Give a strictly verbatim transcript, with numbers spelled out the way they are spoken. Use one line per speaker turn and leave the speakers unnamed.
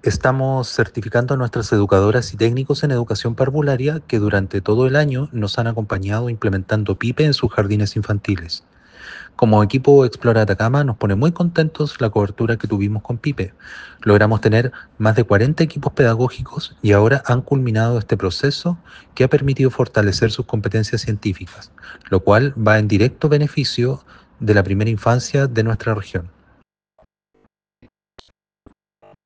Estamos certificando a nuestras educadoras y técnicos en educación parvularia que durante todo el año nos han acompañado implementando PIPE en sus jardines infantiles. Como equipo Explora Atacama nos pone muy contentos la cobertura que tuvimos con PIPE. Logramos tener más de cuarenta equipos pedagógicos y ahora han culminado este proceso que ha permitido fortalecer sus competencias científicas, lo cual va en directo beneficio de la primera infancia de nuestra región.